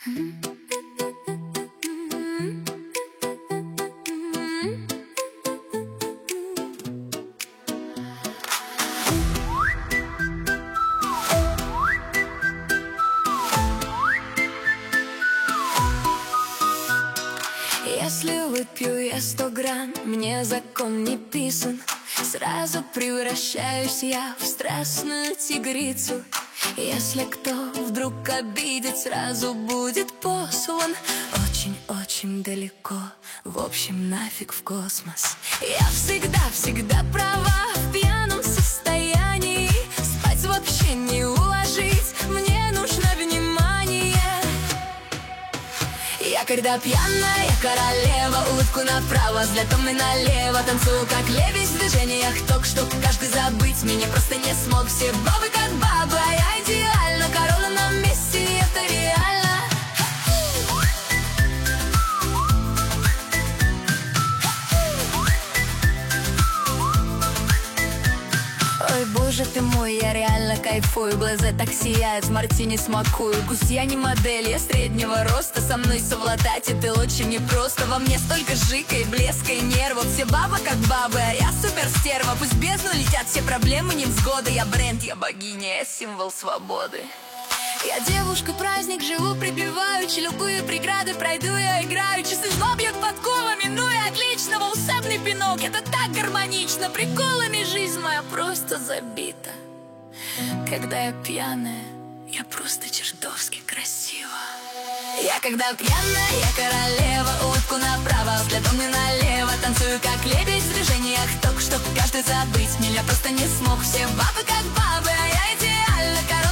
Если выпью я 100 грамм, мне закон не писан. Сразу превращаюсь я в страстную тигрицу. Если кто вдруг обидит, сразу будет послан очень-очень далеко, в общем, нафиг в космос. Я всегда права в пьяном состоянии. Спать вообще не уложить, мне нужно внимание. Я когда пьяная королева, улыбку направо, взглядом и налево. Танцую как лебедь в движениях ток, чтоб каждый забыть меня просто не смог. Все бабы как бабы, а я идеально. Корона на месте, это реально. Ой, боже ты мой, я реально кайфую. Глаза так сияют, в мартини смакую. Гусь, я не модель, я среднего роста. Со мной совладать это очень непросто. Во мне столько жика и блеска и нервов. Все бабы как бабы, а я суперстерва. Пусть в бездну летят все проблемы, невзгоды. Я бренд, я богиня, я символ свободы. Я девушка-праздник, живу припеваючи. Любые преграды пройду, я играю. Часы зло бьют подковами, ну и отличного. Усадный пинок, это так гармонично. Приколами жизнь моя просто забита. Когда я пьяная, я просто чертовски красива. Я когда пьяная, я королева, улыбку направо, взглядом и налево. Танцую как лебедь в движениях ток, чтоб каждый забыть меня просто не смог. Все бабы как бабы, а я идеально.